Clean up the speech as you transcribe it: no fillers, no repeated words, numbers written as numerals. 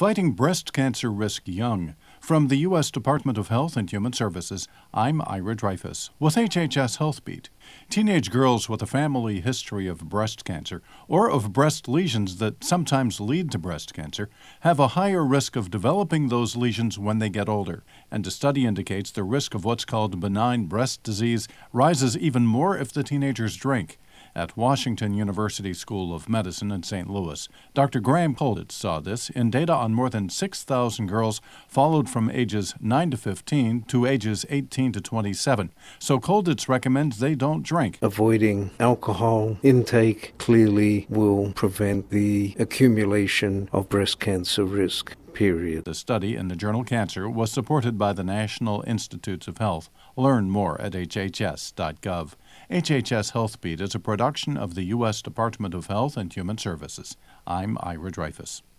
Fighting Breast Cancer Risk Young. From the U.S. Department of Health and Human Services, I'm Ira Dreyfus with HHS Health Beat. Teenage girls with a family history of breast cancer or of breast lesions that sometimes lead to breast cancer have a higher risk of developing those lesions when they get older, and a study indicates the risk of what's called benign breast disease rises even more if the teenagers drink. At Washington University School of Medicine in St. Louis, Dr. Graham Kolditz saw this in data on more than 6,000 girls followed from ages 9 to 15 to ages 18 to 27. So Kolditz recommends they don't drink. Avoiding alcohol intake clearly will prevent the accumulation of breast cancer risk. Period. The study in the journal Cancer was supported by the National Institutes of Health. Learn more at hhs.gov. HHS Health Beat is a production of the U.S. Department of Health and Human Services. I'm Ira Dreyfus.